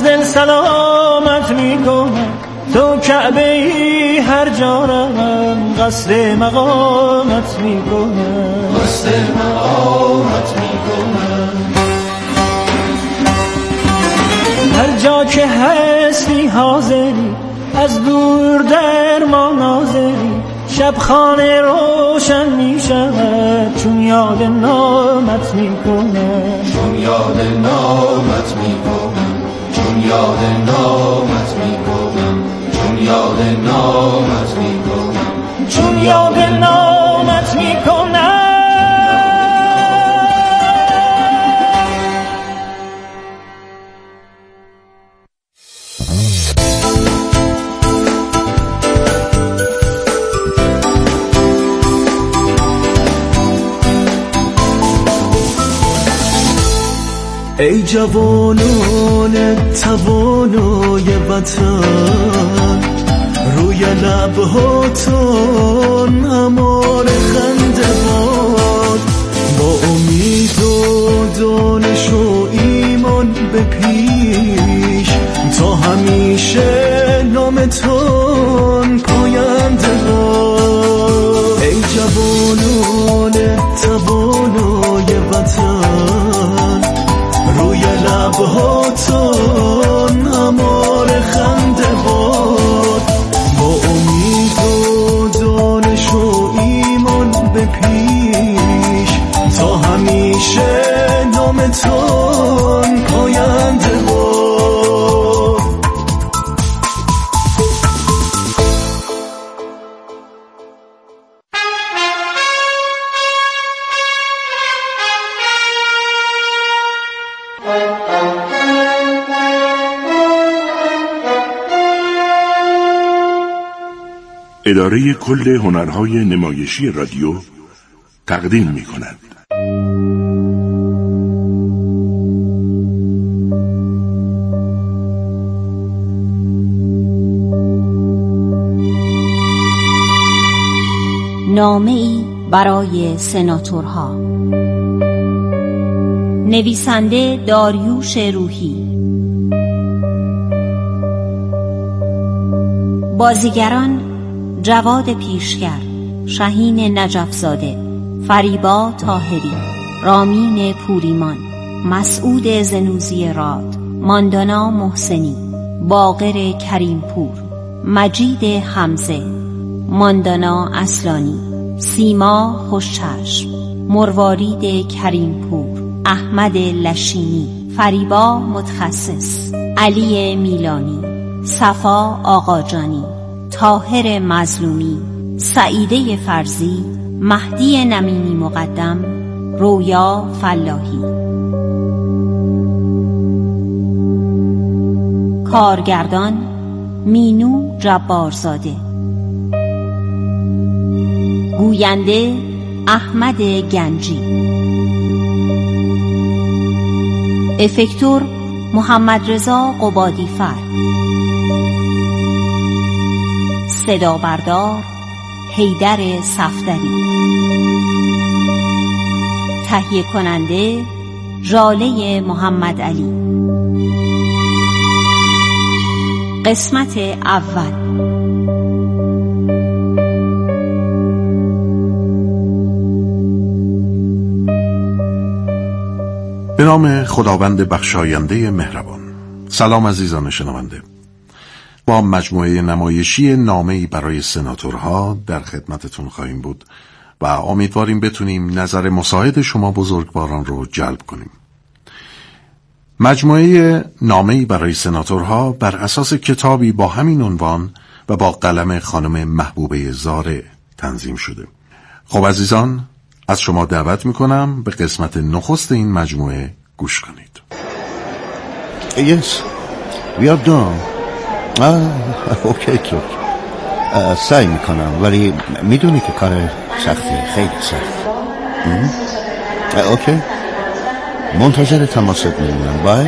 دل سلامت میکنم، تو کعبه ای هر جا روم، قصد مقامت میکنم، قصد مقامت میکنم. هر جا که هستی حاضری، از دور در ما ناظری، شب خانه روشن می شود چون یاد نامت می کنم، چون یاد نامت می کنم، چون یاد نامت می کنم، چون یاد نامت می کنم، چون یاد نامت می کنم. ای جوانان توانای وطن، روی لبهاتون همار خنده باد، با امید و دانش و ایمان به پیش، تا همیشه نامتون پاینده باد. ای جوانان توانای وطن، روی لبهاتون همار خنده باد، با امید و دانش و ایمان به پیش، تا همیشه نامتون پاینده باد. اداره کل هنرهای نمایشی رادیو تقدیم می‌کند. نامه‌ای برای سناتورها. نویسنده داریوش روحی. بازیگران: جواد پیشگر، شاهین نجفزاده، فریبا طاهری، رامین پوریمان، مسعود زنوزی راد، ماندانا محسنی، باقر کریمپور، مجید حمزه، ماندانا اصلانی، سیما خوشچشم، مروارید کریمپور، احمد لشینی، فریبا متخصص، علی میلانی، صفا آقاجانی، طاهر مظلومی، سعیده فرزی، مهدی نمینی مقدم، رویا فلاحی. کارگردان: مینو جبارزاده. گوینده: احمد گنجی. افکتور: محمد رضا قبادیفر. صدا بردار: حیدر صفدری. تهیه کننده: ژاله محمد علی. قسمت اول. به نام خداوند بخشاینده مهربان. سلام عزیزان شنونده. با مجموعه نمایشی نامه‌ای برای سناتورها در خدمتتون خواهیم بود و امیدواریم بتونیم نظر مساعد شما بزرگواران رو جلب کنیم. مجموعه نامه‌ای برای سناتورها بر اساس کتابی با همین عنوان و با قلم خانم محبوبه زاره تنظیم شده. خب عزیزان، از شما دعوت میکنم به قسمت نخست این مجموعه گوش کنید. Yes, we are done. اوکی تو سعی میکنم، ولی میدونی که کار سختی، خیلی سخت. اوکی، منتظر تماست میمونم. بای.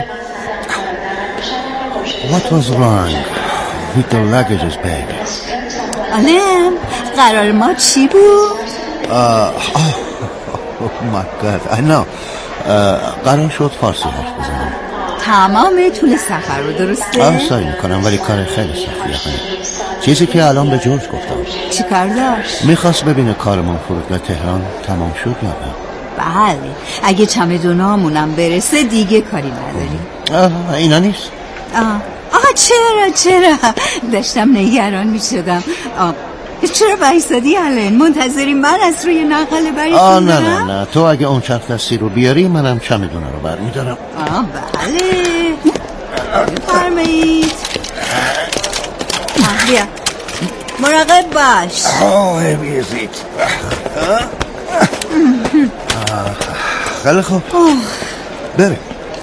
What was wrong with the luggages, baby? آلم، قرار ما چی بود؟ Oh my God, I know. قرار شد فارسی حرف بزنم. تمام طول سفر رو، درسته؟ سعی میکنم ولی کار خیلی سختیه خانم. چیزی که الان به جورج گفتم. چی کار داشت؟ میخواست ببینه کارمون فرودگاه تهران تمام شد یا نه. بله، اگه چمدونامونم برسه دیگه کاری نداریم. اینا نیست. چرا داشتم نگران میشدم. چرا بایستادی الان؟ منتظری من از روی نقل بریتون برم؟ نه تو اگه اون چرخ دستی رو بیاری منم چمدونه رو برمیدارم. بله بفرمایید. بیا مراقب باش. بیزید. خیلی خوب بریم.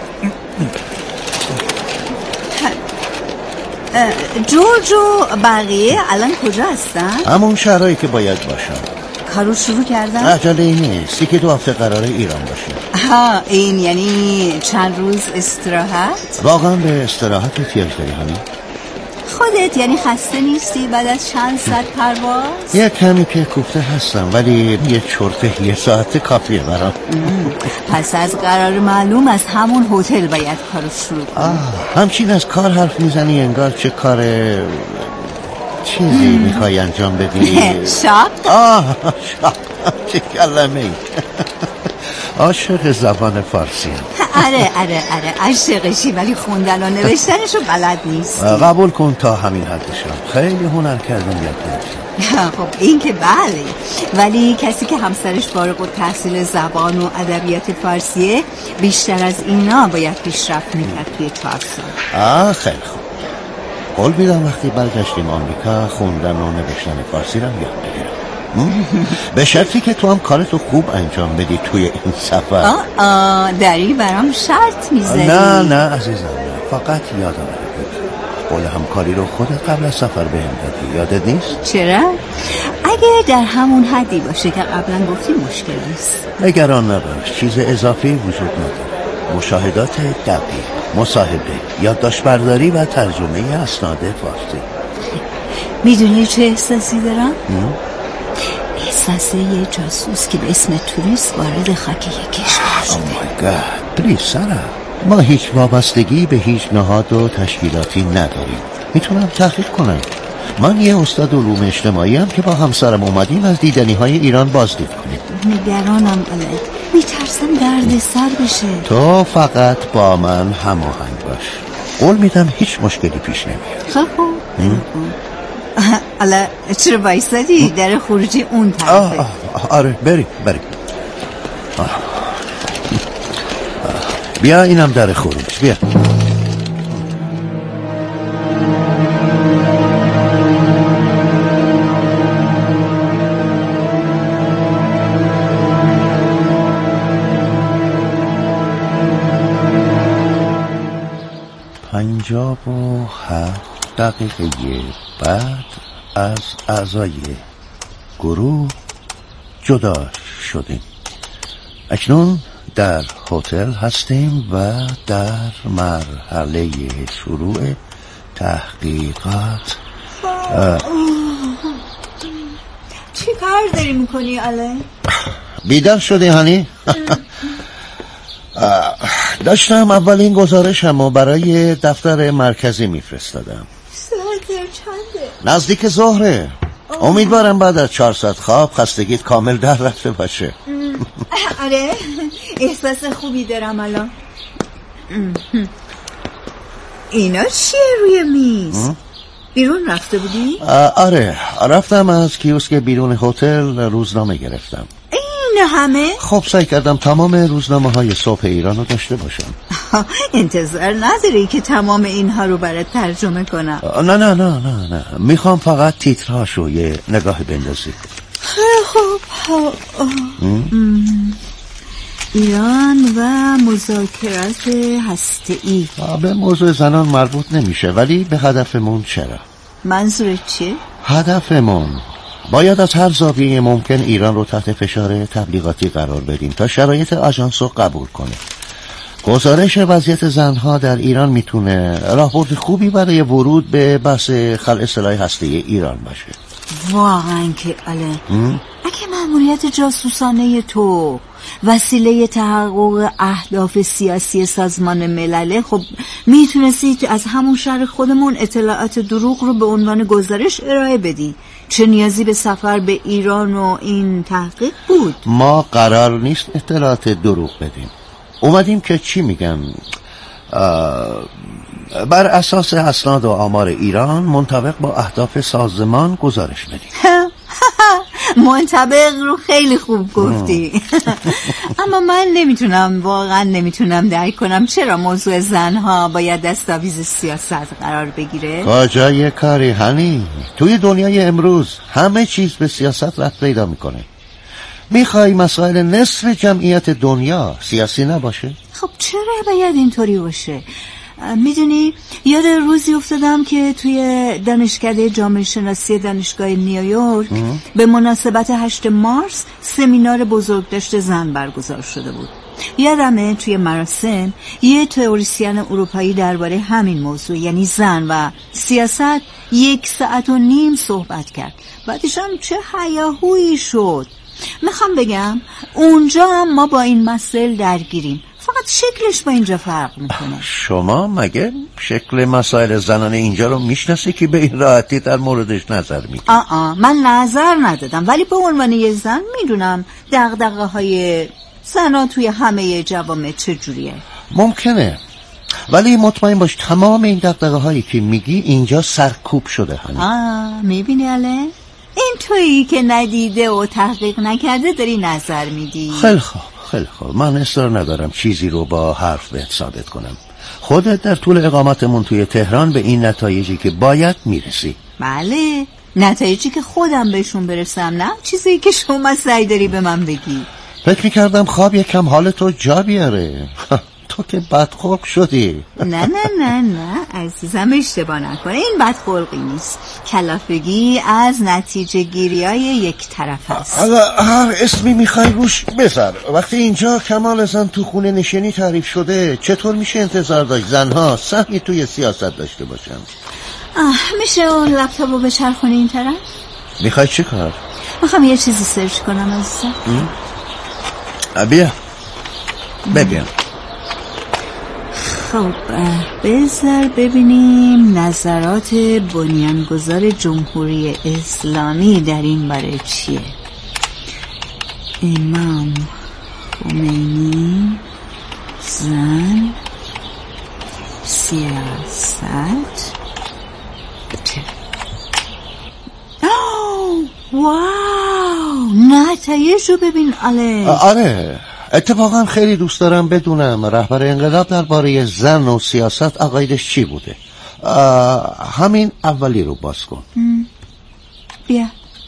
جورج و بقیه الان کجا هستن؟ همون شهرهایی که باید باشن. کارو شروع کردن؟ عجله نیست، یکی 2 هفته قراره ایران باشیم. این یعنی چند روز استراحت؟ واقعا به استراحت احتیاج داری همین؟ خودت یعنی خسته نیستی بعد از چند ساعت پرواز؟ یه کمی که کوفته هستم ولی یه چرت 1 ساعت کافیه برام. پس از قرار معلوم از همون هتل باید کارو شروع کنی. همچین از کار حرف میزنی انگار چه کار چیزی میخوای انجام بدی. شاق؟ شاق چه کلمه ای. عاشق زبان فارسی هم. آره عاشقشی ولی خوندن و نوشتنشو بلد نیست. قبول کن تا همین حدشم. خیلی هنر کردم یاد گرفتم. خب این که بله، ولی کسی که همسرش فارغ التحصیل زبان و ادبیات فارسیه بیشتر از اینا باید پیشرفت میکرد توی 4 سال. خیلی خوب. قول میدم وقتی برگشتیم آمریکا خوندن و نوشتن فارسی رو یاد بگیرم. به شرطی که تو هم کارتو خوب انجام بدی توی این سفر. داری برام شرط میذاری؟ نه عزیزم، نه. فقط یادم بود قول همکاری رو خودت قبل از سفر بهم دادی، یادت نیست؟ چرا؟ اگه در همون حدی باشه که قبلا گفتی مشکل نیست. نگران نباش، چیز اضافی وجود نداره. مشاهدات دقیق، مصاحبه، یادداشت برداری و ترجمه اسناد فارسی. میدونی چه احساسی دارم؟ احساس یه جاسوس که به اسم توریست وارد خاک یک کشور شده. Oh my God. پلیز سارا، ما هیچ وابستگی به هیچ نهاد و تشکیلاتی نداریم. میتونم تحقیق کنم. من یه استاد علوم اجتماعی هم که با همسرم اومدیم از دیدنی های ایران بازدید کنیم. نگرانم الان، میترسم درد سر بشه. تو فقط با من هماهنگ باش. قول میدم هیچ مشکلی پیش نمیاد. خب حالا چرا بایستادی؟ در خروجی اون طرفه. آره بریم. بیا اینم در خروج. بیا. پنجاب و 7 دقیقه بعد از اعضای گروه جدا شدیم. اکنون در هتل هستیم و در مرحله شروع تحقیقات. چی کار داری میکنی الان؟ بیدار شدی هانی؟ داشتم اولین گزارشم رو برای دفتر مرکزی میفرستادم. ساعت چنده؟ نزدیک ظهره. امیدوارم بعد از 4 ساعت خواب خستگیت کامل در رفته باشه. آره احساس خوبی دارم الان. اینا چیه روی میز؟ بیرون رفته بودی؟ آره رفتم از کیوسک بیرون هتل روزنامه گرفتم. این همه؟ خب سعی کردم تمام روزنامه های صبح ایران رو داشته باشم. انتظار نداری که تمام اینها رو برات ترجمه کنم؟ نه میخوام فقط تیترهاشو یه نگاه بندازی. خب ایران و مذاکرات هسته‌ای. به موضوع زنان مربوط نمیشه ولی به هدفمون چرا؟ منظورت چیه؟ هدفمون باید از هر زاویه ممکن ایران رو تحت فشار تبلیغاتی قرار بدیم تا شرایط آژانس رو قبول کنه. گزارش وضعیت زنها در ایران میتونه راهبرد خوبی برای ورود به بحث خلع سلاح هسته‌ای ایران باشه. واقعا که اگه مأموریت جاسوسانه تو وسیله تحقق اهداف سیاسی سازمان ملل، خب میتونستید از همون شهر خودمون اطلاعات دروغ رو به عنوان گزارش ارائه بدی. چه نیازی به سفر به ایران و این تحقیق بود؟ ما قرار نیست اطلاعات دروغ بدیم. اومدیم که چی میگم، بر اساس اسناد و آمار ایران منطبق با اهداف سازمان گزارش بدیم. منطبق رو خیلی خوب گفتی. اما من واقعا نمیتونم درک کنم چرا موضوع زنها باید دستاویز سیاست قرار بگیره. کجای کاری هنی؟ توی دنیای امروز همه چیز به سیاست ربط پیدا میکنه. میخوای مسائل نصف جمعیت دنیا سیاسی نباشه؟ خب چرا باید اینطوری باشه؟ میدونی یاد روزی افتادم که توی دانشکده جامعه شناسی دانشگاه نیویورک به مناسبت 8 مارس سمینار بزرگداشت زن برگزار شده بود. یادمه توی مراسم یه تئوریسین اروپایی درباره همین موضوع، یعنی زن و سیاست، 1.5 ساعت صحبت کرد. بعدش هم چه هیاهویی شد. میخوام بگم اونجا هم ما با این مسائل درگیریم، فقط شکلش با اینجا فرق میکنه. شما مگه شکل مسائل زنانه اینجا رو میشناسی که به این راحتی در موردش نظر میدی؟ من نظر ندادم، ولی به عنوان یه زن میدونم دغدغه های زنان توی همه جوامع چجوریه. ممکنه، ولی مطمئن باش تمام این دغدغه هایی که میگی اینجا سرکوب شده. میبینی اله؟ این تویی که ندیده و تحقیق نکرده داری نظر میدی. خیلی خوب، من اصرار ندارم چیزی رو با حرف بهت ثابت کنم. خودت در طول اقامتمون توی تهران به این نتایجی که باید میرسی. بله، نتایجی که خودم بهشون برسم، نه چیزی که شما سعی داری به من بگی. فکر میکردم خواب یکم حالتو جا بیاره. تو که بدخلق شدی. نه عزیزم، اشتباه نکنه، این بدخلقی نیست. کلافگی از نتیجه گیری های یک طرف هست. هر اسمی میخوای روش بذار. وقتی اینجا کمال زن تو خونه نشینی تعریف شده، چطور میشه انتظار داشت زنها سهمی توی سیاست داشته باشن؟ میشه اون لپتاپ رو بچرخونی این طرف؟ میخوای چی کار؟ میخوام یه چیزی سرچ کنم عزیزم. بیا ببین. خب بذار ببینیم نظرات بنیانگذار جمهوری اسلامی در این باره چیه. امام خمینی، زن، سیاست. واو، نتایج رو ببین اله. آره، اتفاقا خیلی دوست دارم بدونم رهبر انقلاب درباره زن و سیاست عقایدش چی بوده. همین اولی رو باز کن. بیا.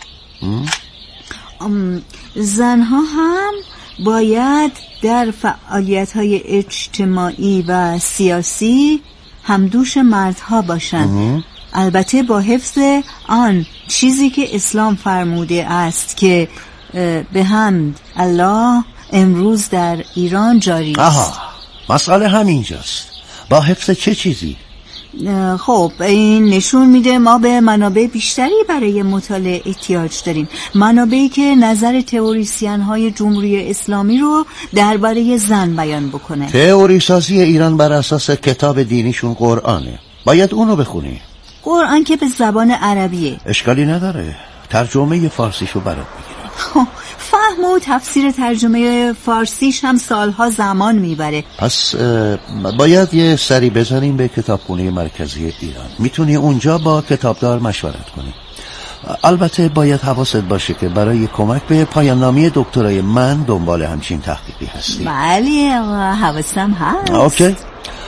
زنها هم باید در فعالیت‌های اجتماعی و سیاسی همدوش مردها باشند، البته با حفظ آن چیزی که اسلام فرموده است که به حمد الله امروز در ایران جاری است. مسئله همینجاست. با حفظ چه چیزی؟ خب این نشون میده ما به منابع بیشتری برای مطالعه احتیاج داریم، منابعی که نظر تئوریسین های جمهوری اسلامی رو درباره زن بیان بکنه. تئوری سازی ایران بر اساس کتاب دینیشون قرآنه، باید اونو بخونی. قرآن که به زبان عربیه. اشکالی نداره، ترجمه فارسیشو برات میگیرم. فهم و تفسیر ترجمه فارسیش هم سالها زمان میبره. پس باید یه سری بزنیم به کتابخونه مرکزی ایران. میتونی اونجا با کتابدار مشورت کنی. البته باید حواست باشه که برای کمک به پایان نامه دکترای من دنبال همچین تحقیقی هستی. بله حواسم هست. اوکی.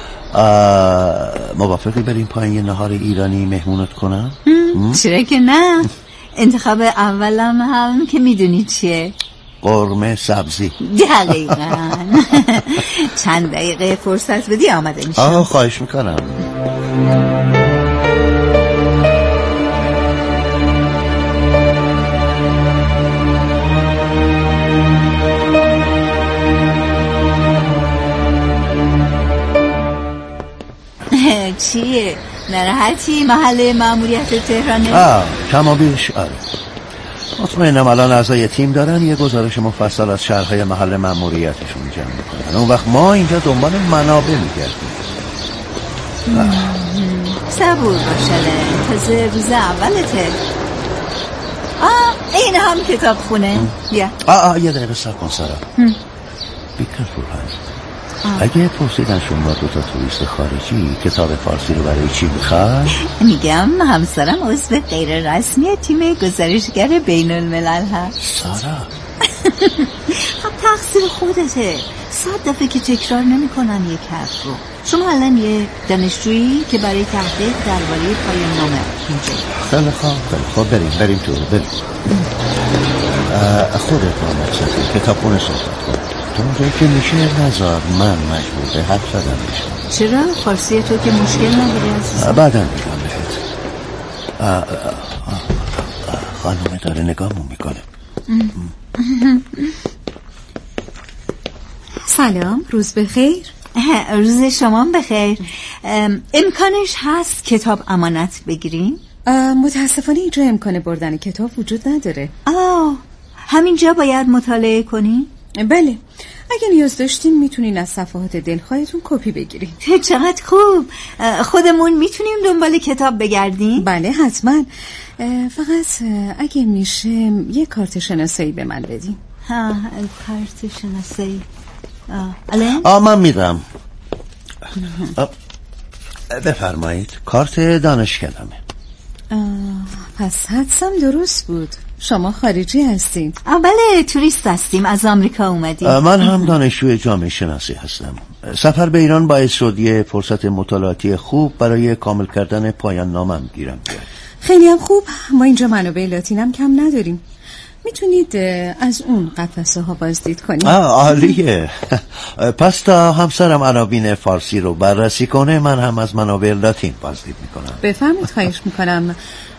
موافقی بریم پایین یه نهار ایرانی مهمونت کنم؟ چرا که نه. انتخاب اولم هم که میدونی چیه؟ قرمه سبزی. دقیقاً. چند دقیقه فرصت بدی آمده میشم. خواهش میکنم. چیه؟ نراحتی؟ محل ماموریت تهرانه؟ کما بیش آره. مطمئنم الان اعضای تیم دارن یه گزارش مفصل از شهرهای محل مأموریتشون جمع میکنن. اون وقت ما اینجا دنبال منابع میگردیم. صبور باشله، تازه روز اولته. این هم کتاب خونه. بیا. یه دقیقه صبر کن سارا. بیکرفول اگه پرسیدن شما 2 توریست خارجی کتاب فارسی رو برای چی میخواد؟ میگم همسرم عضو غیر رسمی تیم گزارشگر بین الملل هست. سارا خب تقصیر خودته. 100 دفعه که تکرار نمیکنن یک حرف رو. شما الان یه دانشجویی که برای تحقیق درباره پایان نامه اینجا. خیلی خوب بریم تو. خودت مقصدی کتابخونه صحبت کن. تو اونجایی که میشه نذار من مجبور به حرف زدن بشم. چرا؟ فارسی تو که مشکل نداری عزیزم. بعدا میگم بهت. خانومه داره نگاهمون میکنه. سلام، روز بخیر. روز شما بخیر. امکانش هست کتاب امانت بگیریم؟ متاسفانه اینجا امکان بردن کتاب وجود نداره. همینجا باید مطالعه کنیم؟ بله، اگه نیاز داشتین میتونین از صفحات دلخواهتون کپی بگیرین. چقدر خوب. خودمون میتونیم دنبال کتاب بگردیم؟ بله حتما. فقط اگه میشه یه کارت شناسایی به من بدین. کارت شناسایی. من میدم. بفرمایید. کارت دانشکدمه. پس حدسم درست بود. شما خارجی هستین؟ بله، توریست هستیم، از آمریکا اومدیم. من هم دانشجوی جامعه شناسی هستم. سفر به ایران باعث شد یه فرصت مطالعاتی خوب برای کامل کردن پایان نامم گیرم بیاد. خیلی هم خوب. ما اینجا منابع لاتین هم کم نداریم. میتونید از اون قفسه ها بازدید کنید. عالیه. پس تا همسرم عناوین فارسی رو بررسی کنه من هم از منابع لاتین بازدید میکنم. بفرمایید. خواهش میکنم.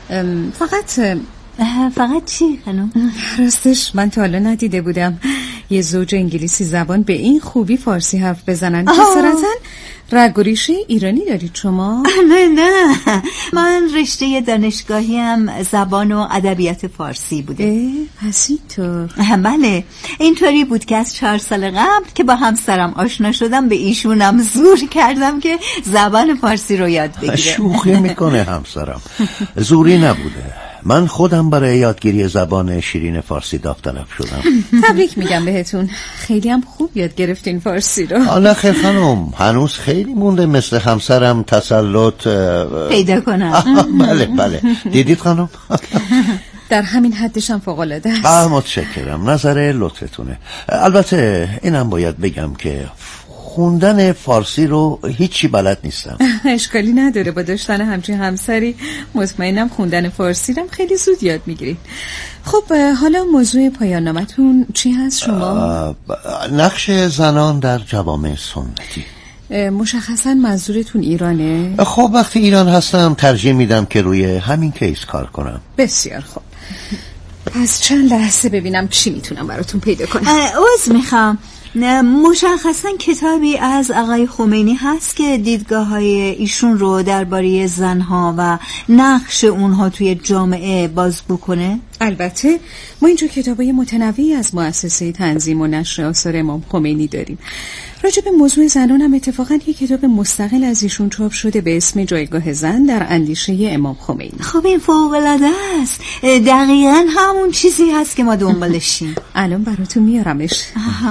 فقط چی خانم؟ راستش من تا حالا ندیده بودم یه زوج انگلیسی زبان به این خوبی فارسی حرف بزنن. جسارتاً رگ و ریشه ایرانی دارید شما؟ نه من رشته دانشگاهی هم زبان و ادبیات فارسی بوده. پس اینطور؟ بله، اینطوری بود که از 4 سال قبل که با همسرم آشنا شدم به ایشونم زور کردم که زبان فارسی رو یاد بگیره. شوخی میکنه همسرم. زوری نبوده. من خودم برای یادگیری زبان شیرین فارسی داوطلب شدم. تبریک میگم بهتون. خیلی هم خوب یاد گرفتین فارسی رو. نه خیر خانم، هنوز خیلی مونده مثل همسرم تسلط پیدا کنم. بله دیدید خانم؟ در همین حدش هم فوق‌العاده است. متشکرم، نظر لطفتونه. البته اینم باید بگم که خوندن فارسی رو هیچی بلد نیستم. اشکالی نداره، با داشتن همچین همسری مطمئنم خوندن فارسی رو خیلی زود یاد میگیرید. خب حالا موضوع پایان نامتون چی هست شما؟ نقش زنان در جوامع سنتی. مشخصا منظورتون ایرانه؟ خب وقتی ایران هستم ترجیح میدم که روی همین کیس کار کنم. بسیار خوب. پس چند لحظه ببینم چی میتونم براتون پیدا کنم. عذر میخوام. مشخصا کتابی از آقای خمینی هست که دیدگاه‌های ایشون رو درباره زنها و نقش اونها توی جامعه بازگو کنه؟ البته ما اینجا کتابای متنوعی از مؤسسه تنظیم و نشر آثار امام خمینی داریم. راجع به موضوع زنان هم اتفاقا یک کتاب مستقل از ایشون چاپ شده به اسم جایگاه زن در اندیشه امام خمینی. خب این فوق‌العاده است. دقیقاً همون چیزی هست که ما دنبالشیم. الان براتون میارمش.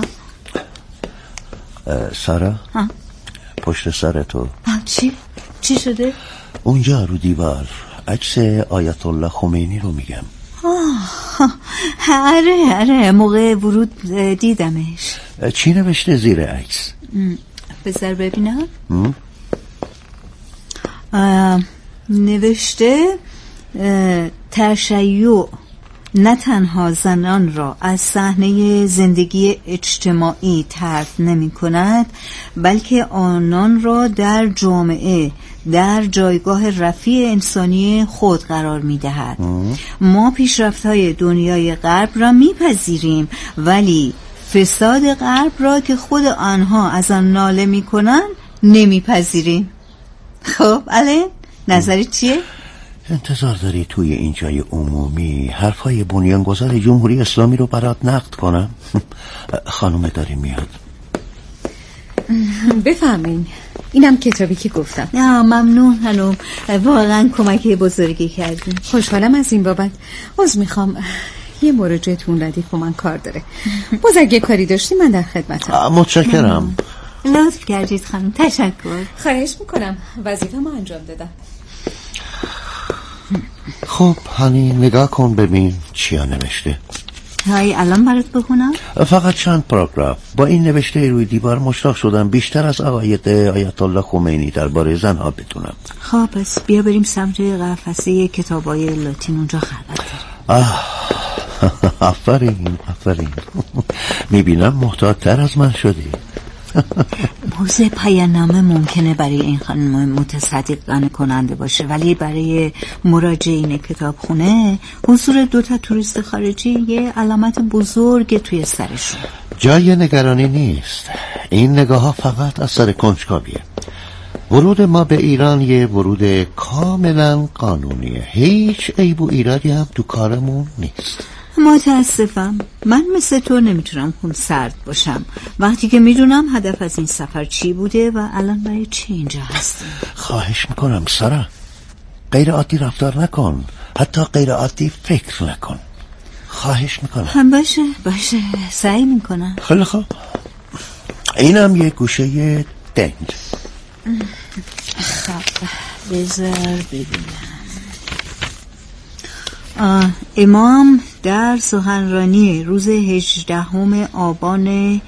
سارا؟ پشت سر تو چی شده؟ اونجا رو دیوار عکس آیت الله خمینی رو میگم. آره موقع ورود دیدمش. چی نوشته زیر عکس؟ بذار ببینم. نوشته تشیع نه تنها زنان را از صحنه زندگی اجتماعی طرد نمی کند، بلکه آنان را در جامعه در جایگاه رفیع انسانی خود قرار می دهد. ما پیشرفت‌های دنیای غرب را می پذیریم، ولی فساد غرب را که خود آنها از آن ناله می کنند نمی پذیریم. خب الان نظری چیه؟ انتظار داری توی این جای عمومی حرفای بنیانگذار جمهوری اسلامی رو برات نقد کنم؟ خانم داری میاد. بفهمین اینم کتابی که گفتم. نه ممنون هنوم، واقعا کمک بزرگی کردین. خوشحالم از این بابت. عذر میخوام، یه مراجعتون ردیف من کار داره. باز اگه کاری داشتی من در خدمتم. متشکرم. لطف کردید خانم، تشکر. خواهش میکنم، وظیفه ما انجام دادم. خب هانی نگاه کن ببین چیا نوشته. های الان برات بخونم؟ فقط چند پاراگراف. با این نوشته روی دیوار مشتاق شدم بیشتر از عقاید آیت الله خمینی درباره زنها بدونم. خب پس بیا بریم سمت قفسه کتابای لاتین، اونجا خلوت داره. آفرین میبینم محتاط‌تر از من شدی. موضوع پایان‌نامه ممکنه برای این خانم متصدق کننده باشه، ولی برای مراجعین کتابخونه حضور 2 توریست خارجی یه علامت بزرگ توی سرشون. جای نگرانی نیست. این نگاه ها فقط اثر کنجکاویه. ورود ما به ایران یه ورود کاملا قانونیه. هیچ عیب و ایرادی هم تو کارمون نیست. متاسفم، من مثل تو نمیتونم خون سرد باشم وقتی که میدونم هدف از این سفر چی بوده و الان برای چی اینجا هستیم. خواهش میکنم سارا، غیر عادی رفتار نکن، حتی غیر عادی فکر نکن. خواهش میکنم. باشه سعی میکنم. خیلی خوب، اینم یه گوشه دنج. خب بذار ببینم. امام در سخنرانی روز 18 آبان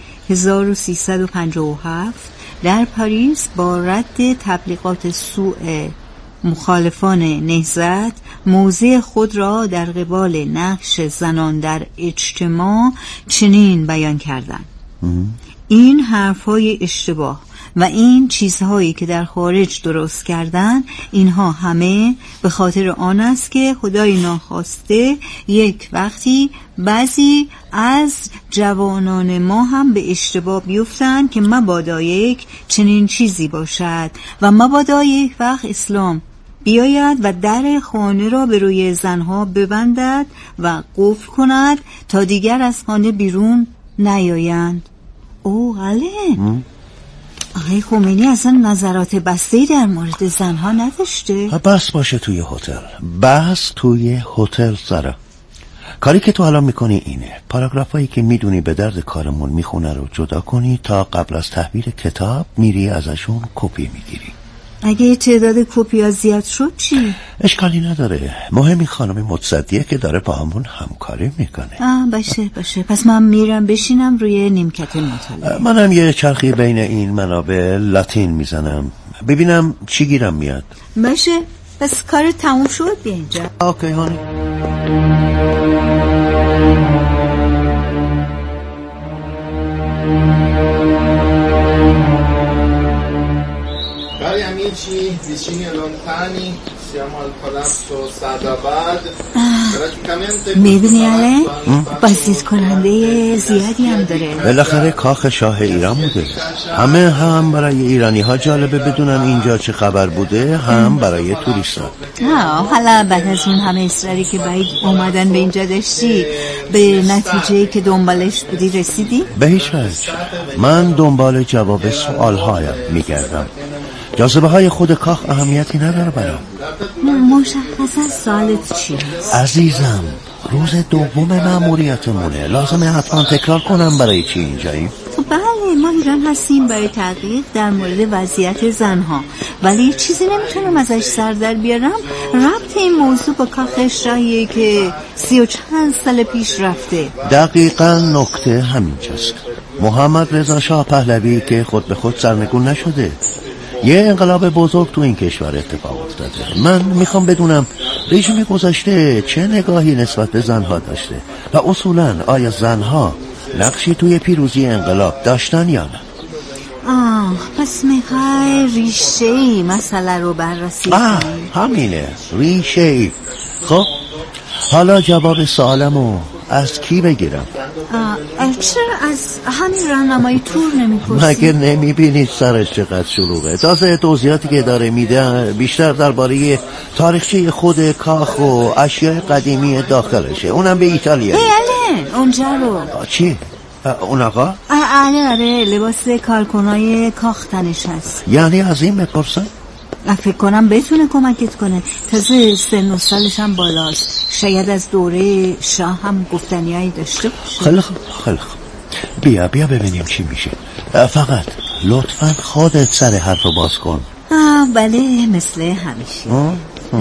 1357 در پاریس با رد تبلیغات سوء مخالفان نهضت موضع خود را در قبال نقش زنان در اجتماع چنین بیان کردند: این حرفهای اشتباه و این چیزهایی که در خارج درست کردن، اینها همه به خاطر آن است که خدای ناخواسته یک وقتی بعضی از جوانان ما هم به اشتباه بیفتن که مبادا یک چنین چیزی باشد و مبادا یک وقت اسلام بیاید و در خانه را به روی زنها ببندد و قفل کند تا دیگر از خانه بیرون نیایند. او غله آقای خمینی اصلا نظرات بسته‌ای در مورد زنها نداشته؟ بس باشه توی هتل زارا. کاری که تو الان میکنی اینه، پاراگرافایی که میدونی به درد کارمون میخونه رو جدا کنی تا قبل از تحویل کتاب میری ازشون کپی میگیری. اگه تعداد کپی ها زیاد شد چی؟ اشکالی نداره، مهم این خانم متصدیه که داره با همون همکاری میکنه. باشه پس من میرم بشینم روی نیمکت مطالعه. منم یه چرخی بین این منابع لاتین میزنم ببینم چی گیرم میاد. باشه پس کار تموم شد بیا اینجا. اوکی هانی. Cari amici vicini e lontani, siamo al Palazzo Sadabad. میبینی الان بازدید کننده زیادی هم داره. بالاخره کاخ شاه ایران بوده. همه هم برای ایرانی ها جالبه بدونن اینجا چه خبر بوده، هم برای توریستا. حالا بعد از اون همه اصراری که باید اومدن به اینجا داشتی، به نتیجه‌ای که دنبالش بودی رسیدی؟ به هیچ وجه. من دنبال جواب سوالهایم میگردم. جاذبه های خود کاخ اهمیتی نداره برام. مشخصا سوالت چیه؟ عزیزم، روز دوم مأموریتمونه، لازمه حتما تکرار کنم برای چی اینجاییم؟ بله ما ایران هستیم برای تحقیق در مورد وضعیت زنها، ولی چیزی نمیتونم ازش سر در بیارم ربط این موضوع با کاخ شاهیه که 30 و چند سال پیش رفته. دقیقاً نکته همینجاست. محمد رضا شاه پهلوی که خود به خود سرنگون نشده، یه انقلاب بزرگ تو این کشور اتفاق افتاده. من میخوام بدونم رژیم گذشته چه نگاهی نسبت به زنها داشته و اصولاً آیا زنها نقشی توی پیروزی انقلاب داشتن یا نه؟ پس میخوای ریشه‌ای مسئله رو بررسی کنی؟ همینه، ریشه‌ای. خب حالا جواب سوالمو از کی بگیرم؟ چرا از همین راهنمای تور نمی‌پرسید؟ مگه نمیبینید سرش چقدر شلوغه؟ تازه توضیحاتی که داره میده بیشتر درباره تاریخچه خود کاخ و اشیاء قدیمی داخلشه، اونم به ایتالیا. بله اونجا رو. چی؟ اون آقا؟ آره لباس کارکنای کاخ تنش هست. یعنی از این بپرسن؟ فکر کنم بتونه کمکت کنه. تازه سن و سالش هم بالاست، شاید از دوره شاه هم گفتنیایی داشته باشه. خیلی خوب. بیا ببینیم چی میشه. فقط لطفاً خودت سر حرف رو باز کن. بله مثل همیشه.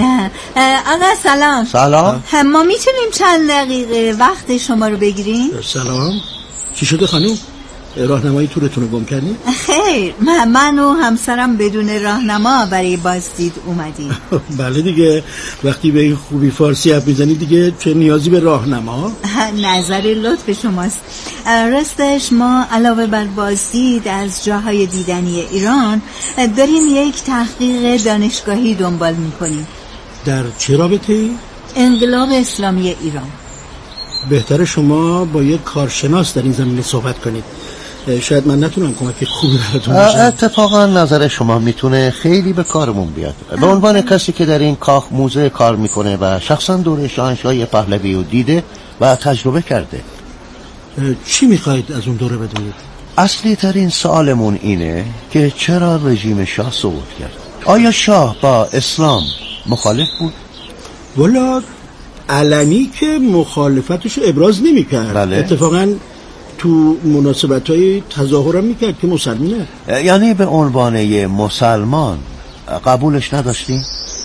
آقا سلام. ما میتونیم چند دقیقه وقت شما رو بگیریم؟ سلام. چی شده خانم؟ راهنمایی تورتون رو گم کردین؟ خیر، من و همسرم بدون راهنما برای بازدید اومدیم. بله دیگه، وقتی به این خوبی فارسی حرف میزنید دیگه چه نیازی به راهنما؟ نظر لطف شماست. راستش ما علاوه بر بازدید از جاهای دیدنی ایران داریم یک تحقیق دانشگاهی دنبال میکنیم. در چه رابطه‌ای؟ انقلاب اسلامی ایران. بهتره شما با یک کارشناس در این زمینه صحبت کنید. شاید من نتونم کمک خوبی براتون باشم. اتفاقا نظر شما میتونه خیلی به کارمون بیاد. به عنوان کسی که در این کاخ موزه کار میکنه و شخصا دوره شاهنشاهی پهلوی رو دیده و تجربه کرده. چی میخواید از اون دوره بدونید؟ اصلی ترین سوالمون اینه که چرا رژیم شاه سقوط کرد؟ آیا شاه با اسلام مخالف بود؟ والا علنی که مخالفتش ابراز نمی‌کرد. بله. اتفاقا تو مناسبت‌های تظاهرم میکرد که مسلمانه. یعنی به عنوان مسلمان قبولش نداشتیم؟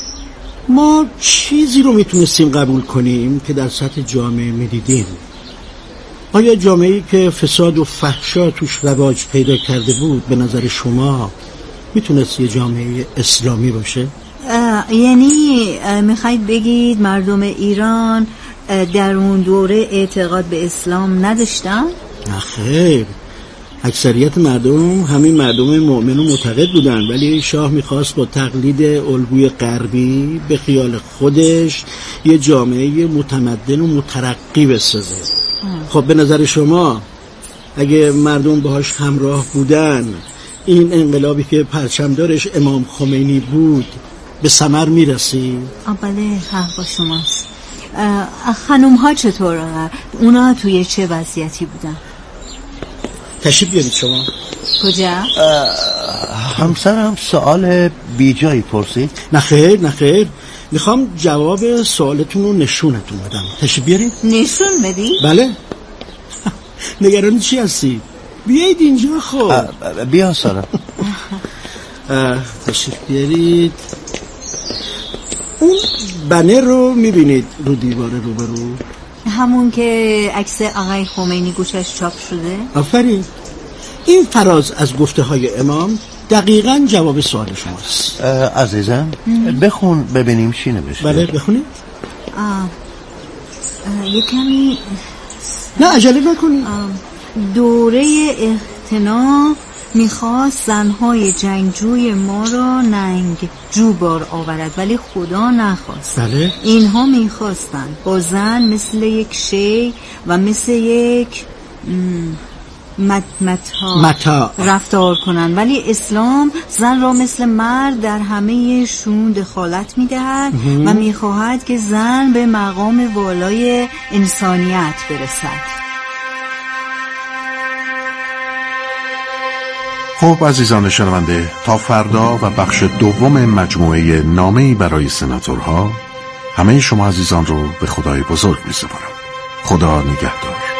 ما چیزی رو میتونستیم قبول کنیم که در سطح جامعه میدیدیم. آیا جامعه‌ای که فساد و فحشا توش رواج پیدا کرده بود به نظر شما میتونست یه جامعه اسلامی باشه؟ یعنی میخواید بگید مردم ایران در اون دوره اعتقاد به اسلام نداشتن؟ خیر، اکثریت مردم همین مردم مؤمن و معتقد بودن، ولی شاه میخواست با تقلید الگوی غربی به خیال خودش یه جامعه متمدن و مترقی بسازه. خب به نظر شما اگه مردم باهاش همراه بودن این انقلابی که پرچمدارش امام خمینی بود به ثمر میرسی؟ بله حق با شماست. خانوم ها چطور؟ اونا توی چه وضعیتی بودن؟ تشریف بیارید شما. کجا؟ همسرم سوال بیجایی پرسید. نه خیر میخوام جواب سوالتون رو نشونتون بدم. تشریف بیارید. نشون بدی؟ بله. نگران چی هستی؟ بیایید اینجا. خب بیا سارا. تشریف بیارید. اون بنر رو میبینید رو دیوار روبرو؟ همون که عکس آقای خمینی گوشش چاپ شده؟ آفرین. این فراز از گفته های امام دقیقاً جواب سوال شماست. عزیزم بخون ببینیم چی نوشته. بله بخونید. یه کمی نه عجله نکنید. دوره اغتنام میخواست زنهای جنگجوی ما را ننگ جو بار آورد، ولی خدا نخواست. بله. اینها میخواستن با زن مثل یک شی و مثل یک متا رفتار کنن، ولی اسلام زن را مثل مرد در همه شون دخالت میدهد و میخواهد که زن به مقام والای انسانیت برسد. خب عزیزان شنونده، تا فردا و بخش دوم مجموعه نامه‌ای برای سناتورها، همه شما عزیزان رو به خدای بزرگ می‌سپارم. خدا نگهدار.